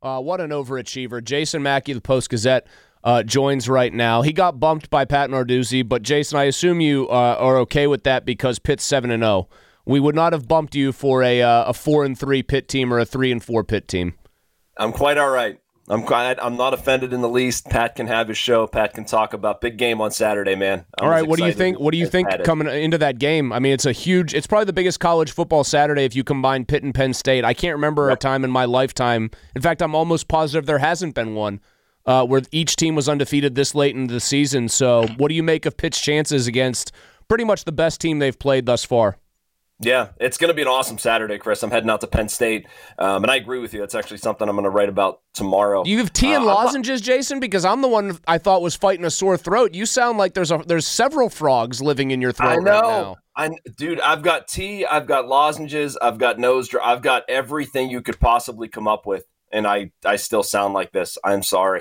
What an overachiever. Jason Mackey, the Post-Gazette, joins right now. He got bumped by Pat Narduzzi, but Jason, I assume you are okay with that because Pitt's 7-0. We would not have bumped you for a 4-3 Pitt team or a 3-4 Pitt team. I'm quite all right. I'm not offended in the least. Pat can have his show. Pat can talk about big game on Saturday, man. All right, what do you think? What do you think coming into that game? I mean, it's probably the biggest college football Saturday if you combine Pitt and Penn State. I can't remember a time in my lifetime. In fact, I'm almost positive there hasn't been one where each team was undefeated this late into the season. So, what do you make of Pitt's chances against pretty much the best team they've played thus far? Yeah, it's going to be an awesome Saturday, Chris. I'm heading out to Penn State, and I agree with you. That's actually something I'm going to write about tomorrow. Do you have tea and lozenges, Jason? Because I'm the one I thought was fighting a sore throat. You sound like there's several frogs living in your throat I know. right now. Dude, I've got tea, I've got lozenges, I've got nose dry, I've got everything you could possibly come up with, and I still sound like this. I'm sorry.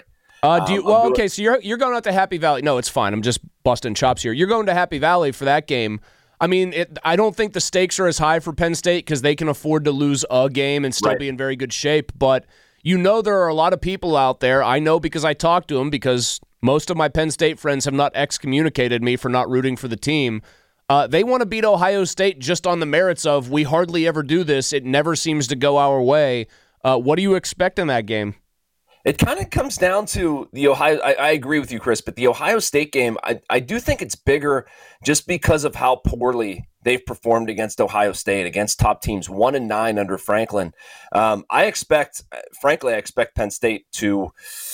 Okay, so you're going out to Happy Valley. No, it's fine. I'm just busting chops here. You're going to Happy Valley for that game. I mean, I don't think the stakes are as high for Penn State because they can afford to lose a game and still be in very good shape. But you know there are a lot of people out there. I know because I talked to them because most of my Penn State friends have not excommunicated me for not rooting for the team. They want to beat Ohio State just on the merits of we hardly ever do this. It never seems to go our way. What do you expect in that game? It kind of comes down to the Ohio. I agree with you, Chris, but the Ohio State game, I do think it's bigger just because of how poorly they've performed against Ohio State, against top teams, 1-9 under Franklin. I expect Penn State to,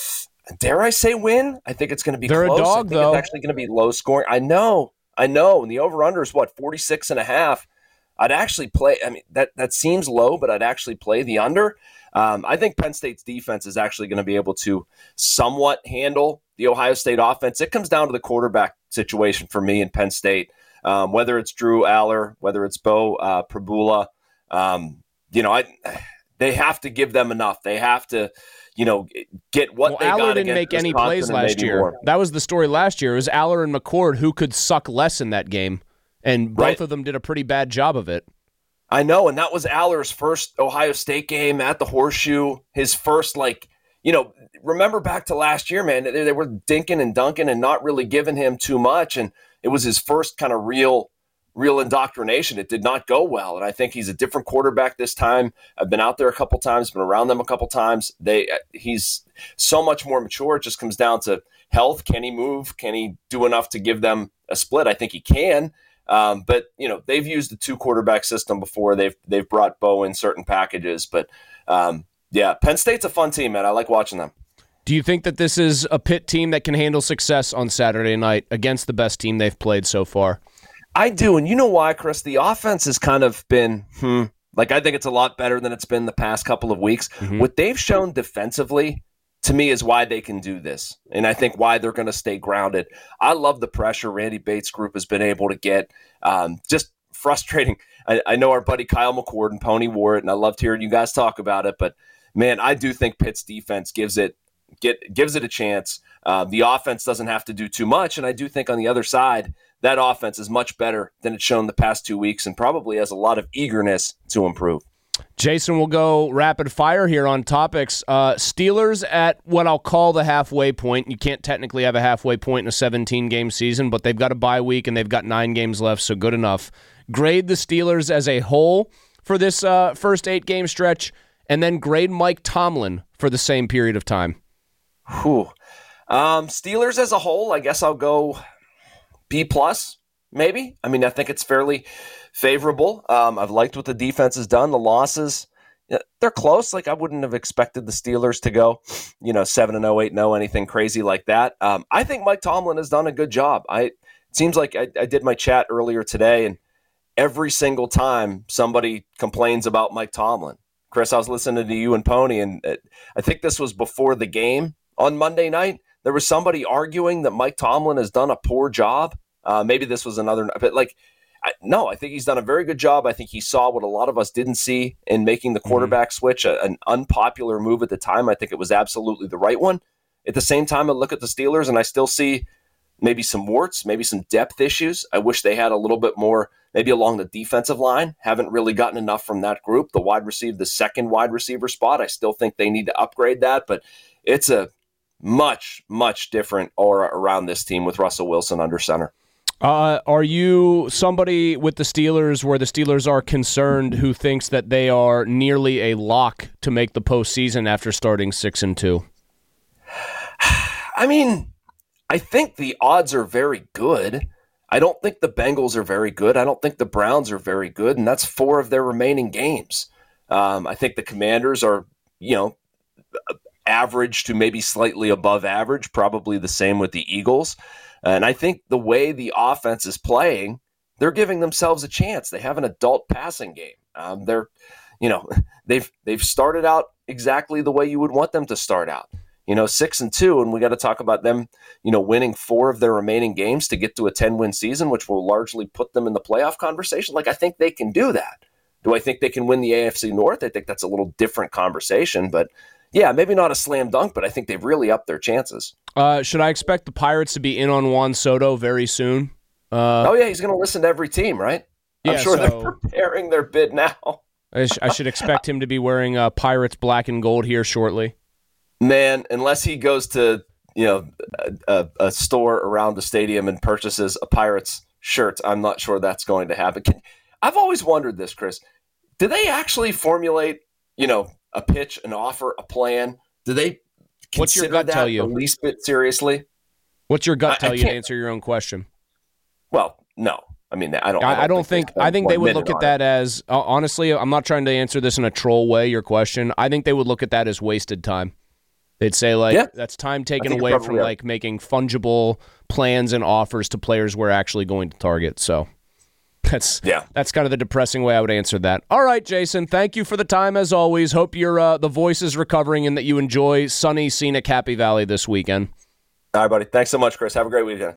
dare I say, win. I think it's going to be They're close. A dog, I think though. It's actually going to be low scoring. I know. And the over-under is, 46.5. I'd actually play. I mean, that seems low, but I'd actually play the under. I think Penn State's defense is actually going to be able to somewhat handle the Ohio State offense. It comes down to the quarterback situation for me in Penn State, whether it's Drew Aller, whether it's Bo Prabula. They have to give them enough. They have to, get what they Aller got. Didn't make any plays last year. More. That was the story last year. It was Aller and McCord who could suck less in that game, and both of them did a pretty bad job of it. I know, and that was Aller's first Ohio State game at the Horseshoe. His first, remember back to last year, man, they were dinking and dunking and not really giving him too much, and it was his first kind of real indoctrination. It did not go well, and I think he's a different quarterback this time. I've been out there a couple times, been around them a couple times. He's so much more mature. It just comes down to health. Can he move? Can he do enough to give them a split? I think he can. But they've used the 2-quarterback system before. They've brought Bo in certain packages, but Penn State's a fun team, man. I like watching them. Do you think that this is a Pitt team that can handle success on Saturday night against the best team they've played so far? I do, and you know why, Chris? The offense has kind of been, I think it's a lot better than it's been the past couple of weeks. Mm-hmm. What they've shown defensively, to me, is why they can do this, and I think why they're going to stay grounded. I love the pressure Randy Bates' group has been able to get. Just frustrating. I know our buddy Kyle McCord and Pony wore it, and I loved hearing you guys talk about it, but, man, I do think Pitt's defense gives it a chance. The offense doesn't have to do too much, and I do think on the other side, that offense is much better than it's shown the past 2 weeks and probably has a lot of eagerness to improve. Jason, we'll go rapid fire here on topics. Steelers at what I'll call the halfway point. You can't technically have a halfway point in a 17-game season, but they've got a bye week and they've got 9 games left, so good enough. Grade the Steelers as a whole for this first 8-game stretch, and then grade Mike Tomlin for the same period of time. Steelers as a whole, I guess I'll go B+, maybe. I mean, I think it's fairly favorable. I've liked what the defense has done. The losses, they're close. I wouldn't have expected the Steelers to go, 7-0, 8-0, anything crazy like that. I think Mike Tomlin has done a good job. It seems like I did my chat earlier today, and every single time somebody complains about Mike Tomlin. Chris, I was listening to you and Pony, and I think this was before the game on Monday night. There was somebody arguing that Mike Tomlin has done a poor job. Maybe this was another, but no, I think he's done a very good job. I think he saw what a lot of us didn't see in making the quarterback switch, an unpopular move at the time. I think it was absolutely the right one. At the same time, I look at the Steelers and I still see maybe some warts, maybe some depth issues. I wish they had a little bit more maybe along the defensive line. Haven't really gotten enough from that group. The second wide receiver spot, I still think they need to upgrade that, but it's a much, much different aura around this team with Russell Wilson under center. Are you somebody with the Steelers where the Steelers are concerned who thinks that they are nearly a lock to make the postseason after starting 6-2? I mean, I think the odds are very good. I don't think the Bengals are very good. I don't think the Browns are very good, and that's 4 of their remaining games. I think the Commanders are, average to maybe slightly above average, probably the same with the Eagles. And I think the way the offense is playing, they're giving themselves a chance. They have an adult passing game. They've started out exactly the way you would want them to start out. 6-2, and we got to talk about them, winning 4 of their remaining games to get to a 10-win season, which will largely put them in the playoff conversation. I think they can do that. Do I think they can win the AFC North? I think that's a little different conversation, but yeah, maybe not a slam dunk, but I think they've really upped their chances. Should I expect the Pirates to be in on Juan Soto very soon? He's going to listen to every team, right? Yeah, I'm sure they're preparing their bid now. I should expect him to be wearing Pirates black and gold here shortly. Man, unless he goes to a store around the stadium and purchases a Pirates shirt, I'm not sure that's going to happen. I've always wondered this, Chris. Do they actually formulate, a pitch, an offer, a plan? Do they What's your gut that tell you? The least bit seriously? What's your gut tell you to answer your own question? Well, no. I mean, I think they would look at that as, honestly, I'm not trying to answer this in a troll way, your question. I think they would look at that as wasted time. They'd say, that's time taken away from, making fungible plans and offers to players we're actually going to target. So that's kind of the depressing way I would answer that. All right, Jason, thank you for the time as always. Hope the voice is recovering and that you enjoy sunny, scenic Happy Valley this weekend. All right, buddy. Thanks so much, Chris. Have a great weekend.